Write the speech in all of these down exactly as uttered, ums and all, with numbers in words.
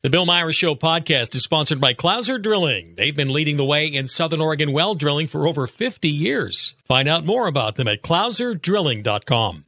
The Bill Myers Show podcast is sponsored by Clouser Drilling. They've been leading the way in Southern Oregon well drilling for over fifty years. Find out more about them at clouser drilling dot com.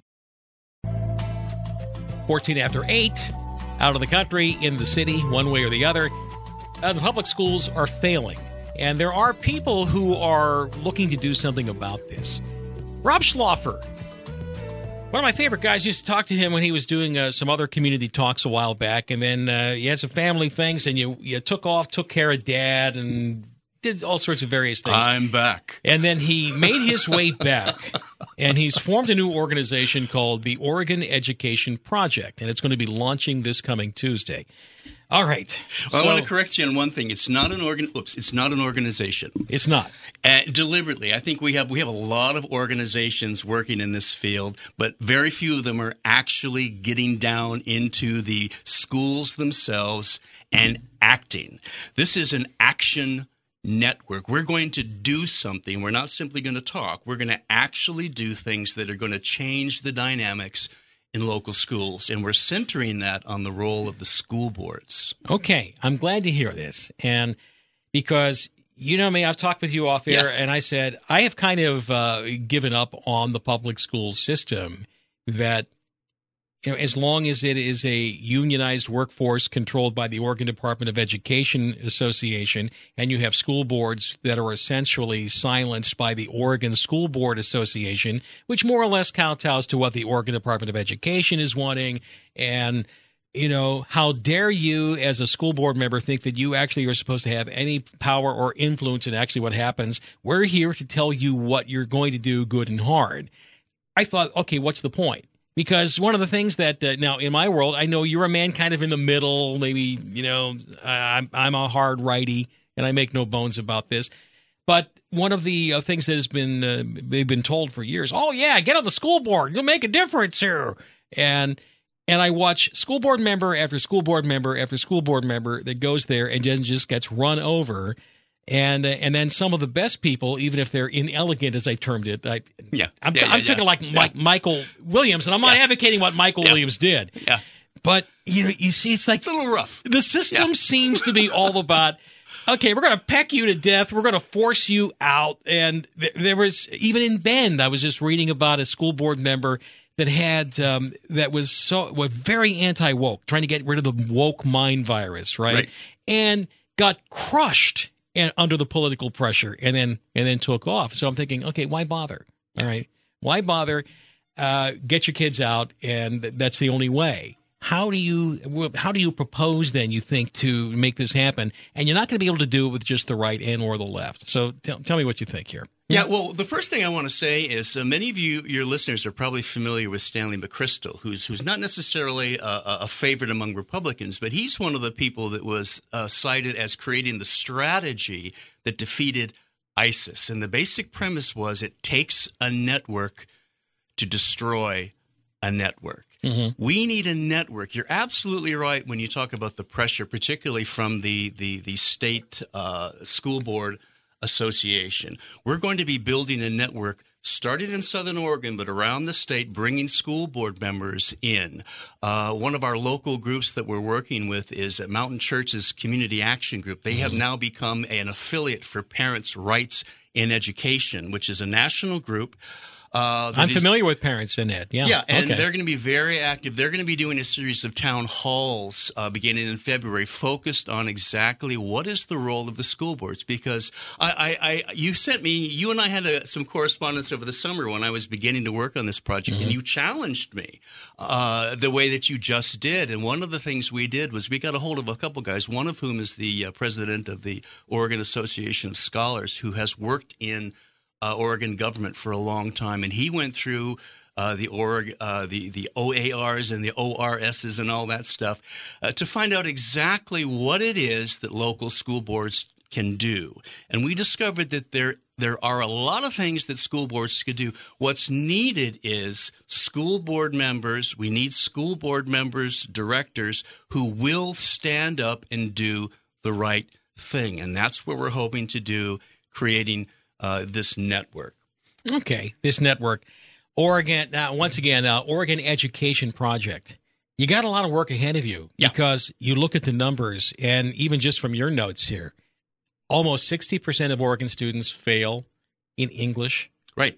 fourteen after eight, out of the country, in the city, one way or the other. Uh, the public schools are failing, and there are people who are looking to do something about this. Rob Schloffer, one of my favorite guys, used to talk to him when he was doing uh, some other community talks a while back, and then uh, you had some family things, and you, you took off, took care of Dad, and did all sorts of various things. I'm back. And then he made his way back, and he's formed a new organization called the Oregon Education Project, and it's going to be launching this coming Tuesday. All right. Well, so, I want to correct you on one thing. It's not an organ. Oops, it's not an organization. It's not. Uh, deliberately, I think we have we have a lot of organizations working in this field, but very few of them are actually getting down into the schools themselves and acting. This is an action network. We're going to do something. We're not simply going to talk. We're going to actually do things that are going to change the dynamics in local schools, and we're centering that on the role of the school boards. Okay, I'm glad to hear this, and because you know me, I've talked with you off air, Yes. and I said I have kind of uh, given up on the public school system. That you know, as long as it is a unionized workforce controlled by the Oregon Department of Education Association, and you have school boards that are essentially silenced by the Oregon School Board Association, which more or less kowtows to what the Oregon Department of Education is wanting. And, you know, how dare you as a school board member think that you actually are supposed to have any power or influence in actually what happens? We're here to tell you what you're going to do, good and hard. I thought, okay, what's the point? Because one of the things that uh, now in my world, I know you're a man kind of in the middle. Maybe, you know, I'm, I'm a hard righty, and I make no bones about this. But one of the uh, things that has been uh, they've been told for years, oh, yeah, get on the school board. You'll make a difference here. And and I watch school board member after school board member after school board member that goes there and just, just gets run over. And uh, and then some of the best people, even if they're inelegant, as I termed it, I, Yeah, I'm, yeah, I'm yeah, talking yeah. like Yeah. Mike, Michael Williams, and I'm not Yeah. advocating what Michael Yeah. Williams did. Yeah. But you know, you see, it's like It's a little rough. the system Yeah. seems to be all about, okay, we're going to peck you to death. We're going to force you out. And th- there was, even in Bend, I was just reading about a school board member that had, um, that was so, was very anti-woke, trying to get rid of the woke mind virus, right? Right. And got crushed and under the political pressure, and then, and then took off. So I'm thinking, okay, why bother? All right. Why bother? Uh, get your kids out, and that's the only way. How do you how do you propose then, you think, to make this happen? And you're not going to be able to do it with just the right and or the left. So tell, tell me what you think here. Yeah, well, the first thing I want to say is uh, many of you, your listeners, are probably familiar with Stanley McChrystal, who's who's not necessarily a, a favorite among Republicans, but he's one of the people that was uh, cited as creating the strategy that defeated ISIS. And the basic premise was it takes a network to destroy a network. Mm-hmm. We need a network. You're absolutely right when you talk about the pressure, particularly from the the, the state uh, school board association. We're going to be building a network started in Southern Oregon, but around the state, bringing school board members in. Uh, one of our local groups that we're working with is Mountain Church's Community Action Group. They mm-hmm. have now become an affiliate for Parents' Rights in Education, which is a national group. Uh, I'm is, familiar with Parents in Ed. Yeah, yeah, and okay. they're going to be very active. They're going to be doing a series of town halls uh, beginning in February, focused on exactly what is the role of the school boards. Because I, I, I you sent me, you and I had a, some correspondence over the summer when I was beginning to work on this project, mm-hmm. and you challenged me uh, the way that you just did. And one of the things we did was we got a hold of a couple guys, one of whom is the uh, president of the Oregon Association of Scholars, who has worked in Uh, Oregon government for a long time, and he went through uh, the org, uh, the the O A Rs and the O R Ss and all that stuff uh, to find out exactly what it is that local school boards can do. And we discovered that there there are a lot of things that school boards could do. What's needed is school board members. We need school board members, directors who will stand up and do the right thing, and that's what we're hoping to do, creating Uh, this network. Okay, this network. Oregon, now, once again, uh, Oregon Education Project. You got a lot of work ahead of you Yeah. because you look at the numbers, and even just from your notes here, almost sixty percent of Oregon students fail in English, Right.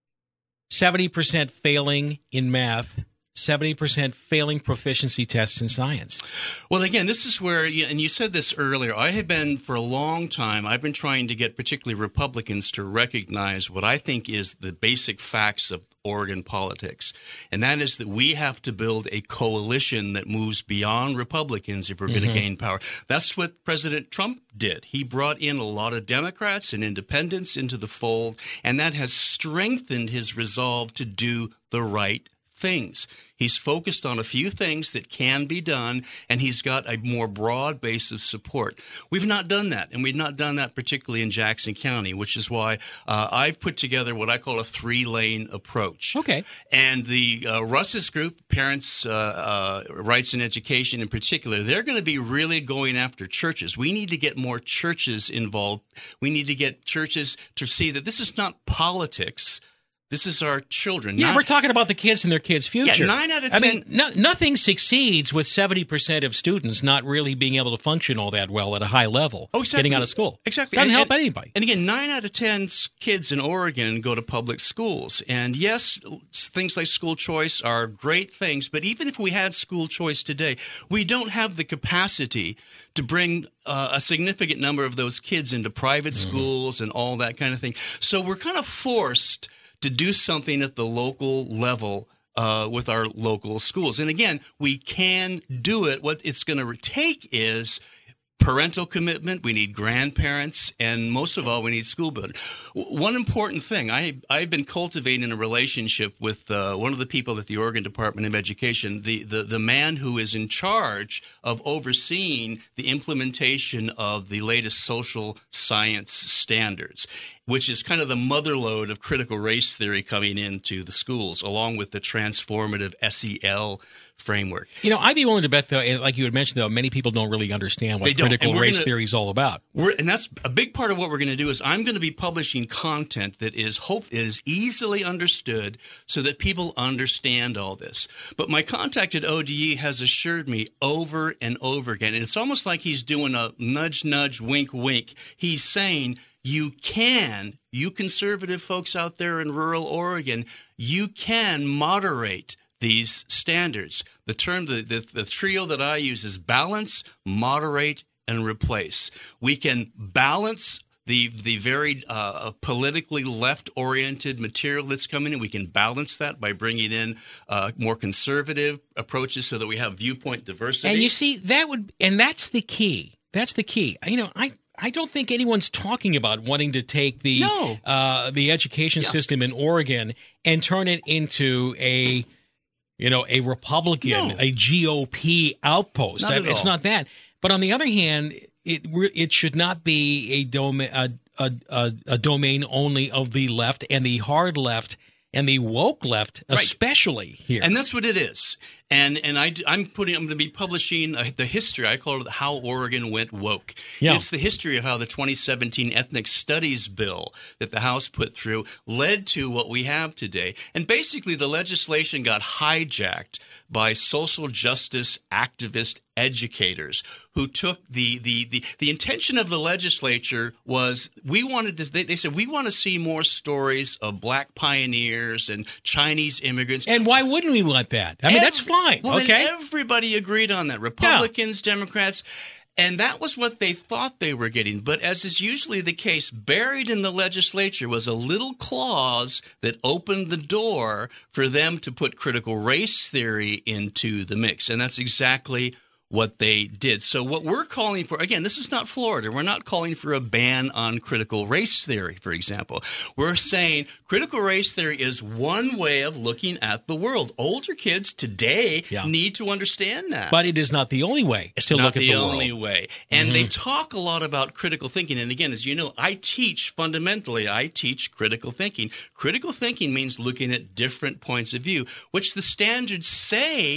seventy percent failing in math, seventy percent failing proficiency tests in science. Well, again, this is where, and you said this earlier, I have been for a long time, I've been trying to get particularly Republicans to recognize what I think is the basic facts of Oregon politics. And that is that we have to build a coalition that moves beyond Republicans if we're mm-hmm. going to gain power. That's what President Trump did. He brought in a lot of Democrats and independents into the fold, and that has strengthened his resolve to do the right things. He's focused on a few things that can be done, and he's got a more broad base of support. We've not done that, and we've not done that particularly in Jackson County, which is why uh, I've put together what I call a three-lane approach. Okay. And the uh, Russ's group, Parents' uh, uh, Rights and Education in particular, they're going to be really going after churches. We need to get more churches involved. We need to get churches to see that this is not politics. This is our children. Yeah, Not, we're talking about the kids and their kids' future. Yeah, nine out of ten. I mean, no, nothing succeeds with seventy percent of students not really being able to function all that well at a high level. Oh, exactly. Getting out of school. Exactly. Doesn't and, help and, anybody. And again, nine out of ten kids in Oregon go to public schools. And yes, things like school choice are great things. But even if we had school choice today, we don't have the capacity to bring uh, a significant number of those kids into private mm. schools and all that kind of thing. So we're kind of forced to do something at the local level uh, with our local schools. And again, we can do it. What it's going to take is parental commitment. We need grandparents, and most of all, we need school builders. One important thing, I, I've been cultivating a relationship with uh, one of the people at the Oregon Department of Education, the, the, the man who is in charge of overseeing the implementation of the latest social science standards, which is kind of the motherlode of critical race theory coming into the schools, along with the transformative S E L framework. You know, I'd be willing to bet, though, and like you had mentioned, though, many people don't really understand what critical race gonna, theory is all about. We're, and that's a big part of what we're going to do is I'm going to be publishing content that is hope is easily understood so that people understand all this. But my contact at O D E has assured me over and over again, and it's almost like he's doing a nudge, nudge, wink, wink. He's saying, you can, you conservative folks out there in rural Oregon, you can moderate these standards. The term, the, the, the trio that I use is balance, moderate, and replace. We can balance the the very uh, politically left-oriented material that's coming in. We can balance that by bringing in uh, more conservative approaches so that we have viewpoint diversity. And you see, that would, and that's the key. That's the key. You know, I. I don't think anyone's talking about wanting to take the no. uh, the education yeah. system in Oregon and turn it into a, you know, a Republican, no. a G O P outpost. Not I, at it's all. not that. But on the other hand, it it should not be a domain a, a, a, a domain only of the left and the hard left and the woke left, right. especially here. And that's what it is. And and I, I'm putting. I'm going to be publishing uh, the history. I call it "How Oregon Went Woke." Yeah. It's the history of how the twenty seventeen Ethnic Studies bill that the House put through led to what we have today. And basically, the legislation got hijacked by social justice activist educators who took the the the, the intention of the legislature was we wanted to. They, they said we want to see more stories of Black pioneers and Chinese immigrants. And why wouldn't we want that? I mean, Every, that's fine. Well, okay, everybody agreed on that. Republicans, yeah. Democrats. And that was what they thought they were getting. But as is usually the case, buried in the legislature was a little clause that opened the door for them to put critical race theory into the mix. And that's exactly what they did. So what we're calling for, again, this is not Florida. We're not calling for a ban on critical race theory, for example. We're saying critical race theory is one way of looking at the world. Older kids today yeah. need to understand that. But it is not the only way it's to not look at the, the only world. way. And mm-hmm. they talk a lot about critical thinking. And again, as you know, I teach fundamentally, I teach critical thinking. Critical thinking means looking at different points of view, which the standards say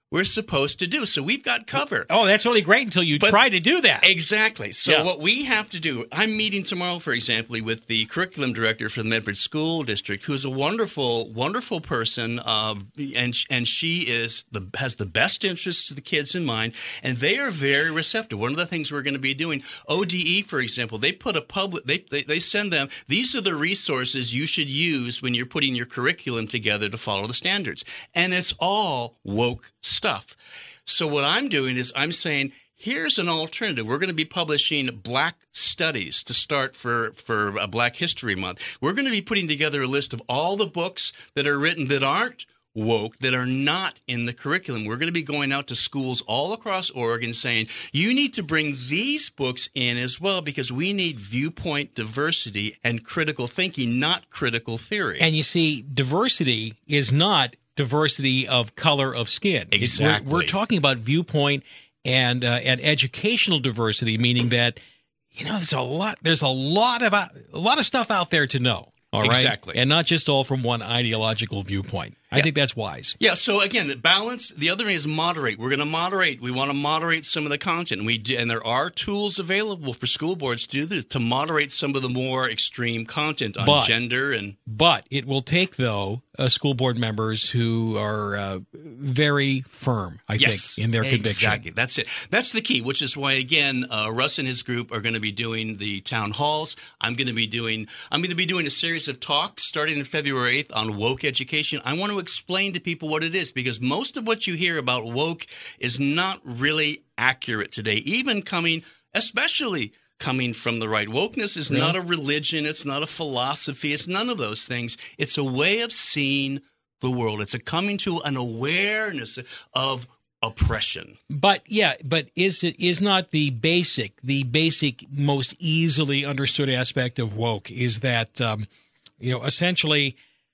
we're supposed to do. So we've got cover. Oh, that's really great until you But- try to do that. Exactly. So Yeah. what we have to do, I'm meeting tomorrow, for example, with the curriculum director for the Medford School District, who's a wonderful, wonderful person, uh, and and she is the has the best interests of the kids in mind, and they are very receptive. One of the things we're going to be doing, O D E, for example, they put a public, they, they they send them, these are the resources you should use when you're putting your curriculum together to follow the standards, and it's all woke stuff. So what I'm doing is I'm saying, here's an alternative. We're going to be publishing Black Studies to start for, for uh, Black History Month. We're going to be putting together a list of all the books that are written that aren't woke, that are not in the curriculum. We're going to be going out to schools all across Oregon saying, you need to bring these books in as well because we need viewpoint diversity and critical thinking, not critical theory. And you see, diversity is not diversity of color of skin. It's- Exactly. we're, we're talking about viewpoint and uh, and educational diversity, meaning that you know there's a lot there's a lot of a lot of stuff out there to know. All right, Exactly. and not just all from one ideological viewpoint. I Yeah. think that's wise. Yeah, so again, the balance, the other thing is moderate. We're going to moderate. We want to moderate some of the content. And we do, and there are tools available for school boards to do this, to moderate some of the more extreme content on But- gender and But it will take, though, uh, school board members who are uh, very firm, I yes, think, in their conviction. Exactly. That's it. That's the key, which is why, again, uh, Russ and his group are going to be doing the town halls. I'm going to be doing I'm going to be doing a series of talks starting in February eighth on woke education. I want to explain to people what it is because most of what you hear about woke is not really accurate today, even coming, especially coming from the right. Wokeness is Really? not a religion. It's not a philosophy. It's none of those things. It's a way of seeing the world. It's a coming to an awareness of oppression. But yeah, but is it is not the basic, the basic, most easily understood aspect of woke is that um, you know essentially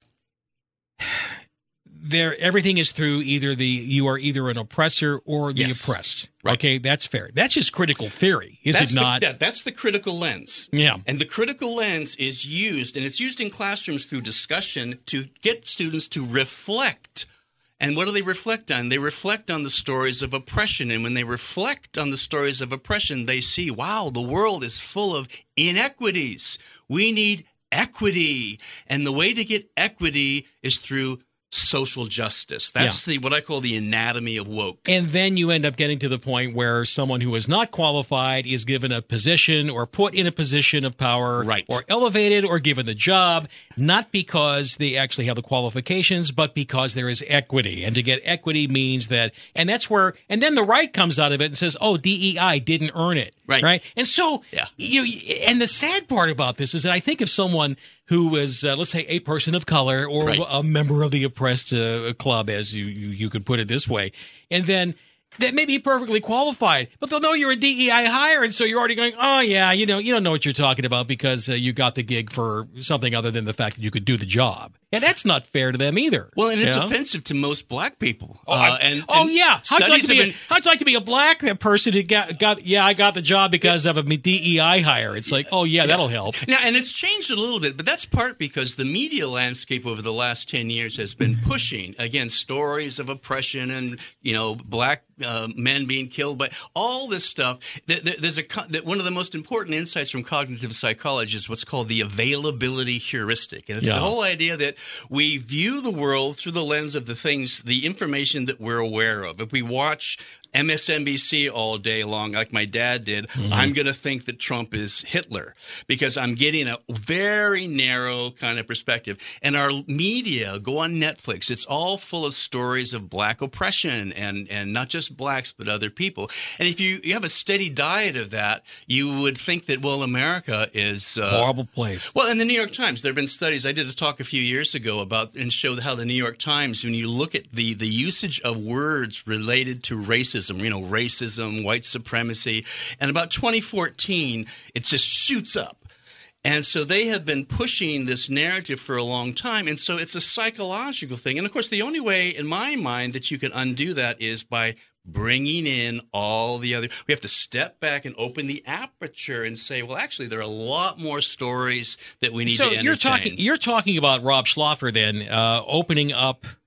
there everything is through either the you are either an oppressor or the Yes. oppressed. Right. Okay, that's fair. That's just critical theory, is That's it the- not? that- that's the critical lens. Yeah. And the critical lens is used, and it's used in classrooms through discussion to get students to reflect. And what do they reflect on? They reflect on the stories of oppression. And when they reflect on the stories of oppression, they see, wow, the world is full of inequities. We need equity. And the way to get equity is through social justice. That's the what I call the anatomy of woke. And then you end up getting to the point where someone who is not qualified is given a position or put in a position of power Right. or elevated or given the job, not because they actually have the qualifications, but because there is equity. And to get equity means that, and that's where, and then the right comes out of it and says, oh, D E I didn't earn it. Right. Right. And so, Yeah. you, and the sad part about this is that I think if someone who was, uh, let's say, a person of color or Right. a member of the oppressed uh, club, as you, you you could put it this way, and then that may be perfectly qualified, but they'll know you're a D E I hire, and so you're already going, oh yeah, you know, you don't know what you're talking about because uh, you got the gig for something other than the fact that you could do the job, and that's not fair to them either. Well, and it's you know? offensive to most black people. Oh, I- Uh, and, oh and yeah, how'd you, like to studies be have a, been- how'd you like to be a black person who got got? Yeah, I got the job because of a D E I hire. It's like, oh yeah, that'll help. Now, and it's changed a little bit, but that's part because the media landscape over the last ten years has been pushing, again, stories of oppression and, you know, black uh, men being killed, but all this stuff. Th- th- There's a co- that one of the most important insights from cognitive psychology is what's called the availability heuristic. And it's Yeah. the whole idea that we view the world through the lens of the things, the information that we're aware of. If we watch M S N B C all day long, like my dad did, Mm-hmm. I'm going to think that Trump is Hitler because I'm getting a very narrow kind of perspective. And our media, go on Netflix, it's all full of stories of black oppression and, and not just blacks, but other people. And if you, you have a steady diet of that, you would think that, well, America is uh, Horrible place. well, in the New York Times, there have been studies. I did a talk a few years ago about and showed how the New York Times, when you look at the, the usage of words related to racism, you know, racism, white supremacy, and about twenty fourteen, it just shoots up. And so they have been pushing this narrative for a long time. And so it's a psychological thing. And of course, the only way, in my mind, that you can undo that is by bringing in all the other. We have to step back and open the aperture and say, well, actually, there are a lot more stories that we need So to entertain. you're talking you're talking about Rob Schlaffer then uh, opening up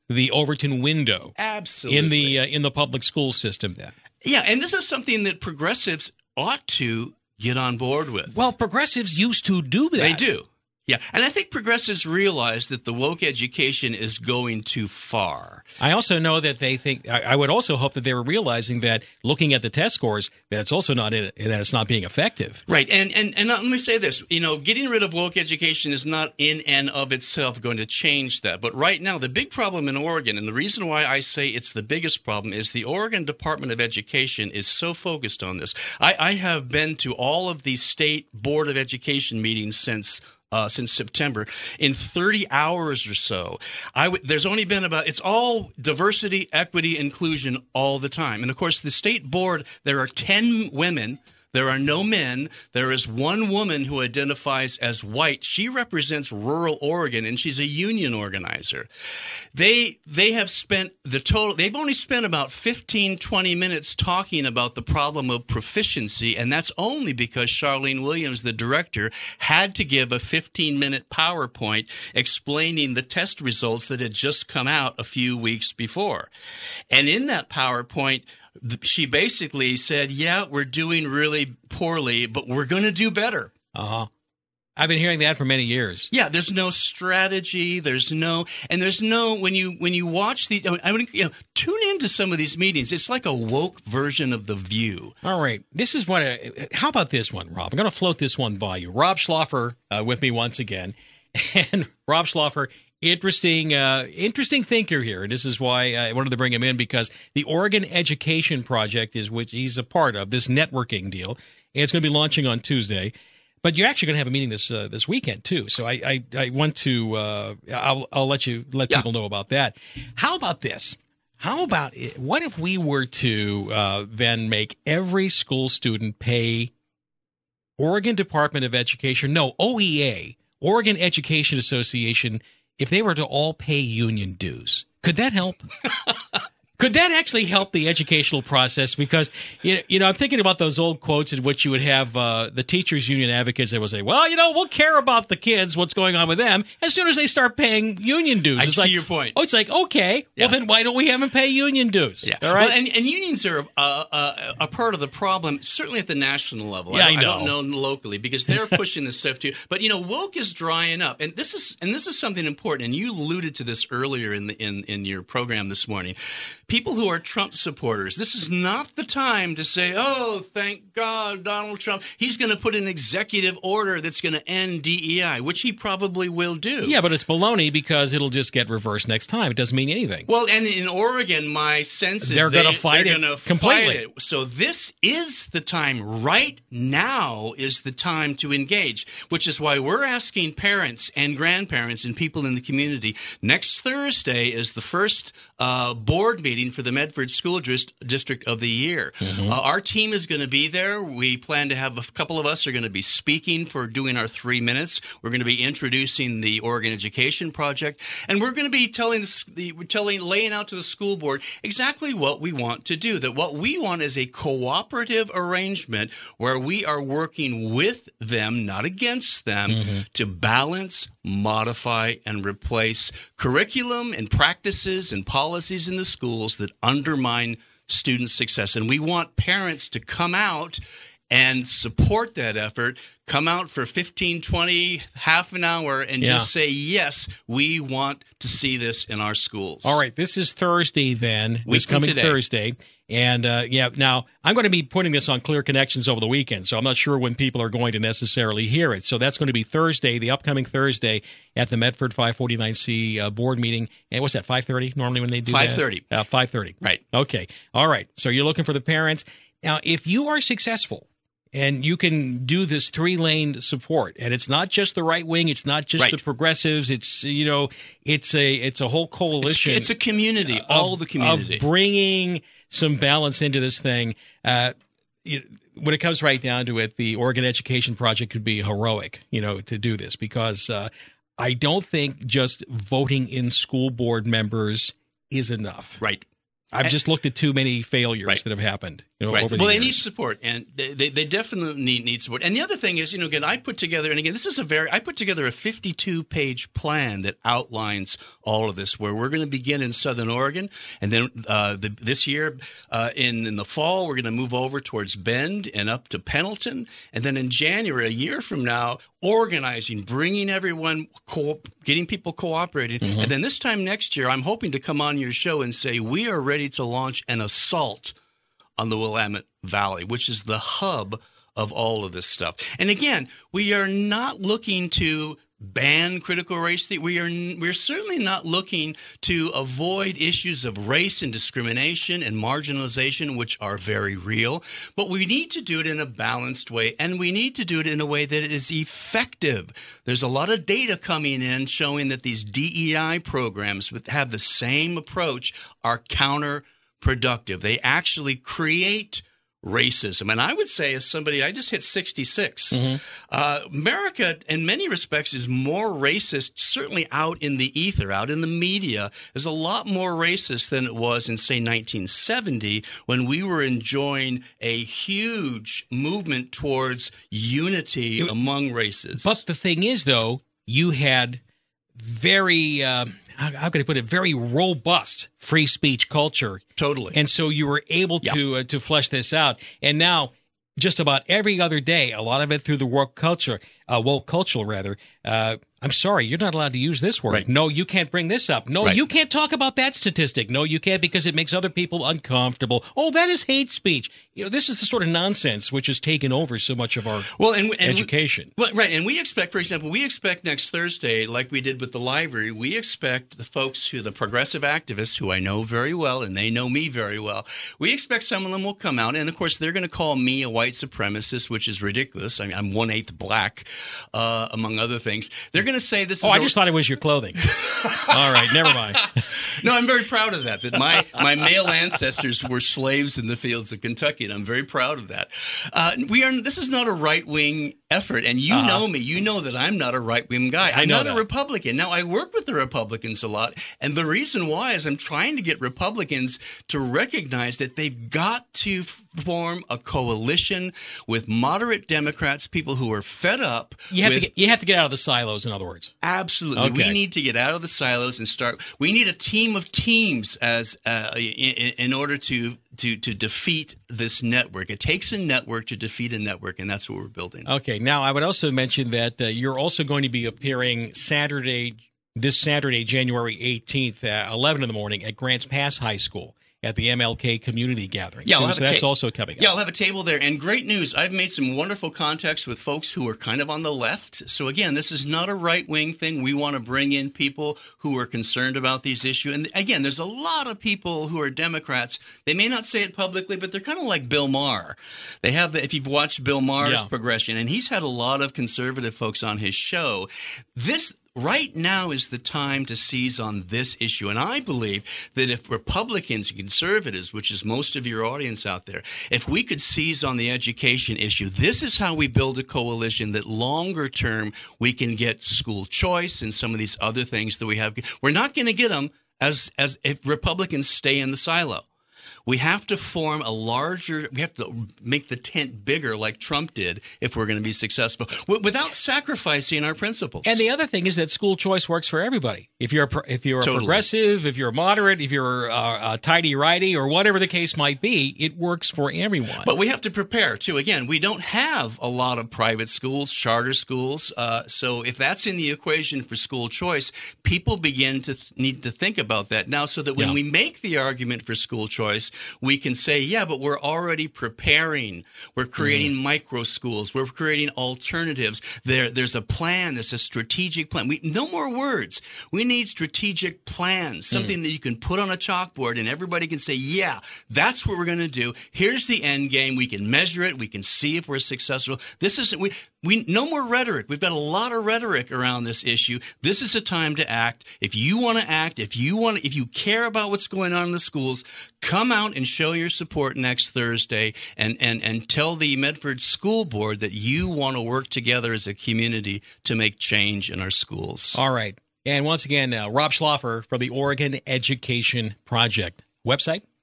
the Overton window Absolutely. in the uh, in the public school system then. Yeah, and this is something that progressives ought to get on board with. Well, progressives used to do that. They do. Yeah, and I think progressives realize that the woke education is going too far. I also know that they think, I, I would also hope that they were realizing that looking at the test scores, that it's also not, in, that it's not being effective. Right, and, and, and let me say this, you know, getting rid of woke education is not in and of itself going to change that. But right now, the big problem in Oregon, and the reason why I say it's the biggest problem, is the Oregon Department of Education is so focused on this. I, I have been to all of the state Board of Education meetings since Uh, since September. In thirty hours or so, I w- there's only been about, it's all diversity, equity, inclusion all the time. And of course, the state board, there are ten women. There are no men. There is one woman who identifies as white. She represents rural Oregon, and she's a union organizer. They they have spent the total, they've only spent about fifteen, twenty minutes talking about the problem of proficiency, and that's only because Charlene Williams, the director, had to give a fifteen-minute PowerPoint explaining the test results that had just come out a few weeks before. And in that PowerPoint, she basically said, yeah, we're doing really poorly, but we're going to do better. Uh-huh. I've been hearing that for many years. Yeah, there's no strategy. There's no, and there's no, when you when you watch the, I mean, you know, tune into some of these meetings. It's like a woke version of The View. All right. This is what, I, how about this one, Rob? I'm going to float this one by you. Rob Schloffer uh, with me once again. And Rob Schloffer, Interesting, uh, interesting thinker here, and this is why I wanted to bring him in, because the Oregon Education Project is which he's a part of, this networking deal, and it's going to be launching on Tuesday. But you're actually going to have a meeting this uh, this weekend too. So I I, I want to uh, I'll I'll let you let yeah. people know about that. How about this? How about it? What if we were to uh, then make every school student pay Oregon Department of Education, no O E A, Oregon Education Association, if they were to all pay union dues? Could that help? Could that actually help the educational process? Because, you know, I'm thinking about those old quotes in which you would have uh, the teachers' union advocates that would say, well, you know, we'll care about the kids, what's going on with them, as soon as they start paying union dues. I it's see like, your point. Oh, it's like, okay, Yeah. well, then why don't we have them pay union dues? Yeah. All right? Well, and, and unions are uh, uh, a part of the problem, certainly at the national level. Yeah, I, I don't, know. I don't know locally, because they're pushing this stuff too. But, you know, woke is drying up. And this is and this is something important. And you alluded to this earlier in, the, in, in your program this morning. People who are Trump supporters, this is not the time to say, oh, thank God, Donald Trump, he's going to put an executive order that's going to end D E I, which he probably will do. Yeah, but it's baloney because it'll just get reversed next time. It doesn't mean anything. Well, and in Oregon, my sense is They're they, gonna fight they're it gonna completely. Fight it. So this is the time. Right now is the time to engage, which is why we're asking parents and grandparents and people in the community. Next Thursday is the first uh, board meeting for the Medford School Dist- District of the year. Mm-hmm. Uh, our team is going to be there. We plan to have a couple of us are going to be speaking for doing our three minutes. We're going to be introducing the Oregon Education Project, and we're going to be telling the, the telling laying out to the school board exactly what we want to do. That what we want is a cooperative arrangement where we are working with them, not against them, mm-hmm. to balance, modify, and replace curriculum and practices and policies in the schools that undermine student success. And we want parents to come out and support that effort, come out for fifteen, twenty, half an hour, and yeah. just say, yes, we want to see this in our schools. All right, this is Thursday then, Week this coming today. Thursday. And, uh, yeah, now, I'm going to be putting this on Clear Connections over the weekend, so I'm not sure when people are going to necessarily hear it. So that's going to be Thursday, the upcoming Thursday, at the Medford five forty-nine C uh, board meeting. And what's that, five thirty normally when they do five thirty. that? Uh, five thirty. Right. Okay. All right. So you're looking for the parents. Now, if you are successful, and you can do this three-lane support, and it's not just the right wing, it's not just right. the progressives, it's, you know, it's a it's a whole coalition. It's, it's a community, of, all the community. Of bringing some balance into this thing. Uh, you, when it comes right down to it, the Oregon Education Project could be heroic, you know, to do this, because uh, I don't think just voting in school board members is enough. Right. I've and, just looked at too many failures right. that have happened. You know, right. over the well, years. they need support, and they, they, they definitely need, need support. And the other thing is, you know, again, I put together, and again, this is a very, I put together a fifty-two page plan that outlines all of this, where we're going to begin in Southern Oregon, and then uh, the, this year uh, in, in the fall, we're going to move over towards Bend and up to Pendleton, and then in January, a year from now, organizing, bringing everyone, co- getting people cooperating, mm-hmm. and then this time next year, I'm hoping to come on your show and say we are ready to launch an assault on the Willamette Valley, which is the hub of all of this stuff. And again, we are not looking to ban critical race theory. We are we're certainly not looking to avoid issues of race and discrimination and marginalization, which are very real. But we need to do it in a balanced way, and we need to do it in a way that is effective. There's a lot of data coming in showing that these D E I programs that have the same approach are counter productive. They actually create racism. And I would say, as somebody, I just hit sixty-six. Mm-hmm. Uh, America, in many respects, is more racist, certainly out in the ether, out in the media, is a lot more racist than it was in, say, nineteen seventy, when we were enjoying a huge movement towards unity it, among races. But the thing is, though, you had very... Uh, how can I put it, very robust free speech culture. Totally. And so you were able to yep. uh, to flesh this out. And now, just about every other day, a lot of it through the woke culture, uh, woke culture rather, uh, I'm sorry, you're not allowed to use this word. Right. No, you can't bring this up. No, right. you can't talk about that statistic. No, you can't because it makes other people uncomfortable. Oh, that is hate speech. You know, this is the sort of nonsense which has taken over so much of our well, and, and education. We, well, right, and we expect, for example, we expect next Thursday, like we did with the library, we expect the folks who, the progressive activists, who I know very well, and they know me very well, we expect some of them will come out, and of course they're going to call me a white supremacist, which is ridiculous. I mean, I'm one-eighth black, uh, among other things. They're going to say this oh, is... Oh, I just a- thought it was your clothing. All right, never mind. No, I'm very proud of that, that my, my male ancestors were slaves in the fields of Kentucky, and I'm very proud of that. Uh, we are. This is not a right-wing effort, and you uh-huh. know me. You know that I'm not a right-wing guy. I'm I know not that. a Republican. Now, I work with the Republicans a lot, and the reason why is I'm trying to get Republicans to recognize that they've got to form a coalition with moderate Democrats, people who are fed up. You have with, to get, you have to get out of the silos, in other words. Absolutely. Okay. We need to get out of the silos and start. We need a team of teams as uh, in, in order to, to, to defeat this network. It takes a network to defeat a network, and that's what we're building. Okay. Now, I would also mention that uh, you're also going to be appearing Saturday, this Saturday, January eighteenth, at eleven in the morning at Grants Pass High School at the M L K Community Gathering. Yeah, so, I'll have so a ta- that's also coming up. Yeah, I'll have a table there. And great news, I've made some wonderful contacts with folks who are kind of on the left. So again, this is not a right-wing thing. We want to bring in people who are concerned about these issues. And again, there's a lot of people who are Democrats. They may not say it publicly, but they're kind of like Bill Maher. They have the, if you've watched Bill Maher's yeah. progression, and he's had a lot of conservative folks on his show. This Right now is the time to seize on this issue. And I believe that if Republicans and conservatives, which is most of your audience out there, if we could seize on the education issue, this is how we build a coalition that longer term we can get school choice and some of these other things that we have. We're not going to get them as, as if Republicans stay in the silo. We have to form a larger – we have to make the tent bigger like Trump did if we're going to be successful w- without sacrificing our principles. And the other thing is that school choice works for everybody. If you're a, pro- if you're a totally. progressive, if you're a moderate, if you're a, a tighty-righty or whatever the case might be, it works for everyone. But we have to prepare, too. Again, we don't have a lot of private schools, charter schools. Uh, so if that's in the equation for school choice, people begin to th- need to think about that now so that when yeah. we make the argument for school choice, we can say, yeah, but we're already preparing. We're creating mm. micro schools. We're creating alternatives. There, there's a plan. There's a strategic plan. We, no more words. We need strategic plans, something mm. that you can put on a chalkboard and everybody can say, yeah, that's what we're going to do. Here's the end game. We can measure it. We can see if we're successful. This isn't we. We no more rhetoric. We've got a lot of rhetoric around this issue. This is a time to act. If you want to act, if you want, if you care about what's going on in the schools, come out and show your support next Thursday, and and and tell the Medford School Board that you want to work together as a community to make change in our schools. All right. And once again, uh, Rob Schloffer for the Oregon Education Project. Website?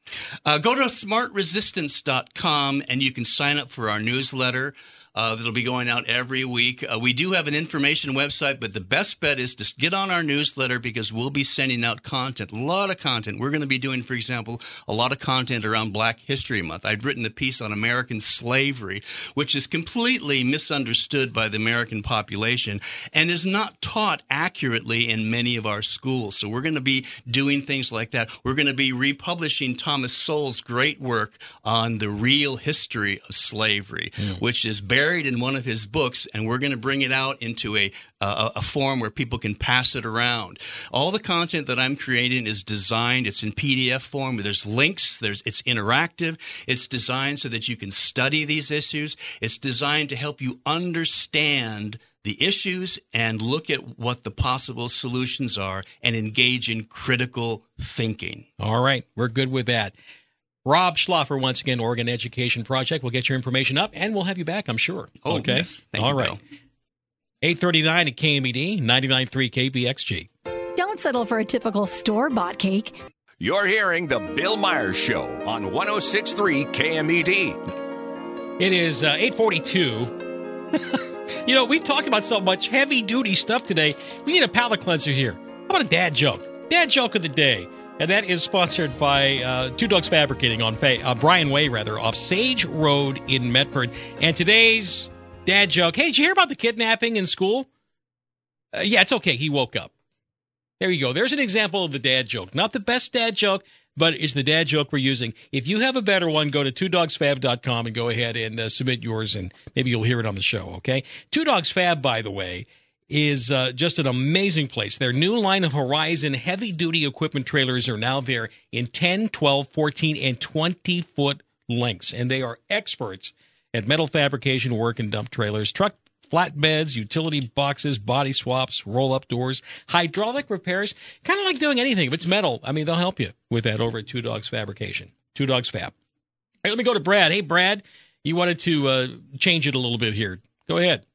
Uh, go to smart resistance dot com and you can sign up for our newsletter. Uh, that'll be going out every week. Uh, we do have an information website, but the best bet is to get on our newsletter because we'll be sending out content, a lot of content. We're going to be doing, for example, a lot of content around Black History Month. I've written a piece on American slavery, which is completely misunderstood by the American population and is not taught accurately in many of our schools. So we're going to be doing things like that. We're going to be republishing Thomas Sowell's great work on the real history of slavery, mm. which is buried in one of his books, and we're going to bring it out into a, uh, a form where people can pass it around. All the content that I'm creating is designed, it's in P D F form, there's links, there's, it's interactive, it's designed so that you can study these issues, it's designed to help you understand the issues and look at what the possible solutions are and engage in critical thinking. All right, we're good with that. Rob Schloffer, once again, Oregon Education Project. We'll get your information up, and we'll have you back, I'm sure. Oh, okay? Yes. Thank All you, right. Bill. eight thirty-nine at K M E D, ninety-nine point three K B X G. Don't settle for a typical store-bought cake. You're hearing The Bill Myers Show on one oh six point three K M E D. It is uh, eight forty-two. You know, we've talked about so much heavy-duty stuff today. We need a palate cleanser here. How about a dad joke? Dad joke of the day. And that is sponsored by uh, Two Dogs Fabricating on Fa- uh, Brian Way, rather, off Sage Road in Medford. And today's dad joke. Hey, did you hear about the kidnapping in school? Uh, yeah, it's okay. He woke up. There you go. There's an example of the dad joke. Not the best dad joke, but it's the dad joke we're using. If you have a better one, go to two dogs fab dot com and go ahead and uh, submit yours, and maybe you'll hear it on the show, okay? Two Dogs Fab, by the way, is uh, just an amazing place. Their new line of Horizon heavy-duty equipment trailers are now there in ten, twelve, fourteen, and twenty-foot lengths, and they are experts at metal fabrication work and dump trailers, truck flatbeds, utility boxes, body swaps, roll-up doors, hydraulic repairs, kind of like doing anything. If it's metal, I mean, they'll help you with that over at Two Dogs Fabrication. Two Dogs Fab. All right, let me go to Brad. Hey, Brad, you wanted to uh, change it a little bit here. Go ahead.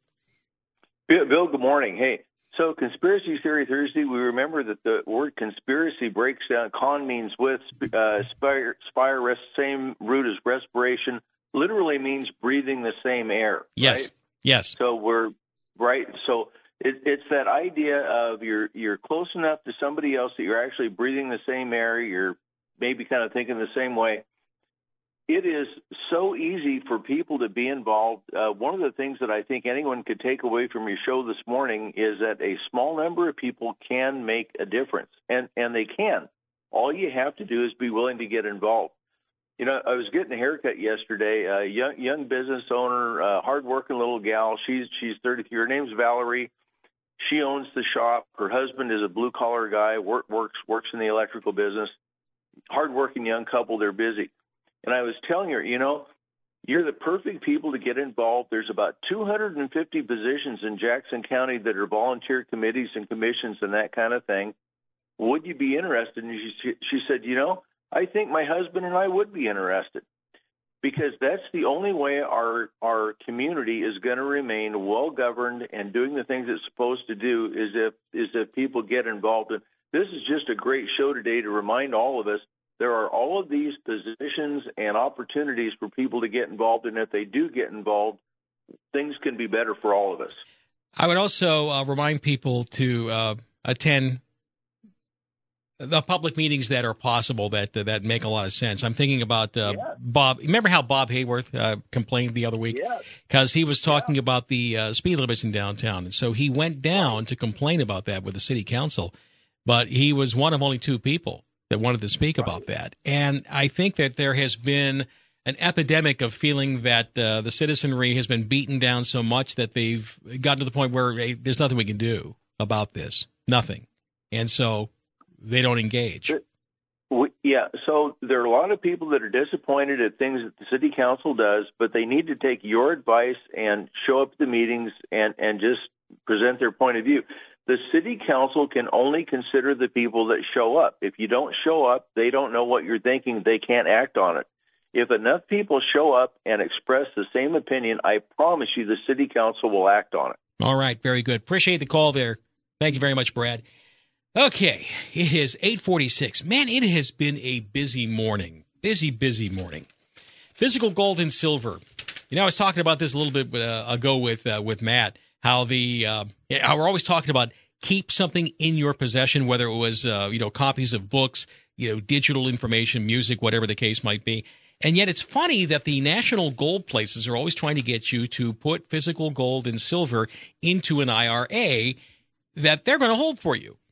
Bill, good morning. Hey, so Conspiracy Theory Thursday, we remember that the word conspiracy breaks down. Con means with, uh, spire, spire rest, same root as respiration, literally means breathing the same air. Yes, right? yes. So we're, right, so it, it's that idea of you're, you're close enough to somebody else that you're actually breathing the same air, you're maybe kind of thinking the same way. It is so easy for people to be involved. Uh, one of the things that I think anyone could take away from your show this morning is that a small number of people can make a difference, and, and they can. All you have to do is be willing to get involved. You know, I was getting a haircut yesterday. A young, young business owner, uh, hardworking little gal. She's she's thirty-three. Her name's Valerie. She owns the shop. Her husband is a blue-collar guy, work, works works in the electrical business. Hardworking young couple. They're busy. And I was telling her, you know, you're the perfect people to get involved. There's about two hundred fifty positions in Jackson County that are volunteer committees and commissions and that kind of thing. Would you be interested? And she, she said, you know, I think my husband and I would be interested, because that's the only way our our community is going to remain well-governed and doing the things it's supposed to do is if is if people get involved. And this is just a great show today to remind all of us there are all of these positions and opportunities for people to get involved, and if they do get involved, things can be better for all of us. I would also uh, remind people to uh, attend the public meetings that are possible that uh, that make a lot of sense. I'm thinking about uh, yeah. Bob. Remember how Bob Hayworth uh, complained the other week? Because yeah. he was talking yeah. about the uh, speed limits in downtown. And so he went down to complain about that with the city council. But he was one of only two people that wanted to speak right. about that. And I think that there has been an epidemic of feeling that uh, the citizenry has been beaten down so much that they've gotten to the point where hey, there's nothing we can do about this. Nothing. And so they don't engage. Yeah, so there are a lot of people that are disappointed at things that the city council does, but they need to take your advice and show up at the meetings and, and just present their point of view. The city council can only consider the people that show up. If you don't show up, they don't know what you're thinking. They can't act on it. If enough people show up and express the same opinion, I promise you the city council will act on it. All right, very good. Appreciate the call there. Thank you very much, Brad. Okay, it is eight forty-six. Man, it has been a busy morning. busy, busy morning. Physical gold and silver. You know, I was talking about this a little bit uh, ago with uh, with Matt, how the uh, how we're always talking about keep something in your possession, whether it was uh, you know copies of books, you know, digital information, music, whatever the case might be. And yet it's funny that the national gold places are always trying to get you to put physical gold and silver into an I R A that they're going to hold for you,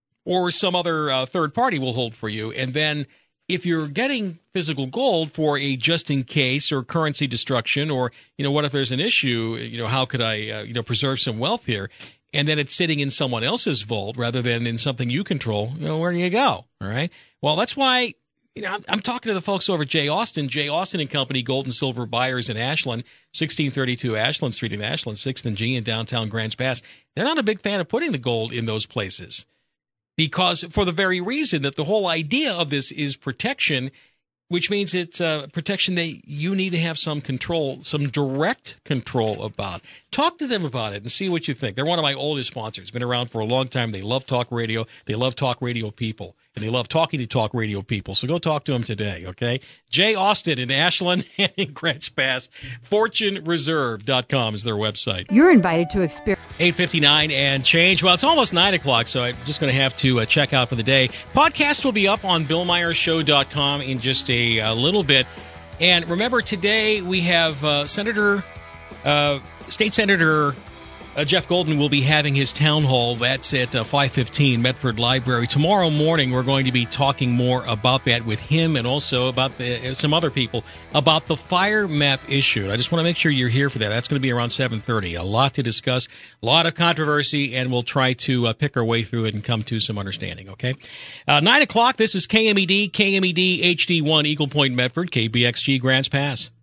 or some other uh, third party will hold for you. And then if you're getting physical gold for a just in case or currency destruction, or, you know, what if there's an issue, you know, how could I, uh, you know, preserve some wealth here? And then it's sitting in someone else's vault rather than in something you control, you know, where do you go? All right. Well, that's why, you know, I'm, I'm talking to the folks over at J. Austin, J. Austin and Company, Gold and Silver Buyers in Ashland, sixteen thirty-two Ashland Street in Ashland, sixth and G in downtown Grants Pass. They're not a big fan of putting the gold in those places, because for the very reason that the whole idea of this is protection, which means it's uh, protection that you need to have some control, some direct control about. Talk to them about it and see what you think. They're one of my oldest sponsors, been around for a long time. They love talk radio. They love talk radio people, and they love talking to talk radio people. So go talk to them today, okay? J. Austin in Ashland and in Grants Pass. fortune reserve dot com is their website. You're invited to experience. eight fifty-nine and change. Well, it's almost nine o'clock, so I'm just going to have to uh, check out for the day. Podcast will be up on bill myers show dot com in just a, a little bit. And remember, today we have uh, Senator, uh, State Senator uh, Jeff Golden will be having his town hall. That's at uh, five fifteen Medford Library. Tomorrow morning, we're going to be talking more about that with him, and also about the, uh, some other people about the fire map issue. I just want to make sure you're here for that. That's going to be around seven thirty. A lot to discuss, a lot of controversy, and we'll try to uh, pick our way through it and come to some understanding, okay? Uh, nine o'clock, this is K M E D, K M E D H D one, Eagle Point, Medford, K B X G, Grants Pass.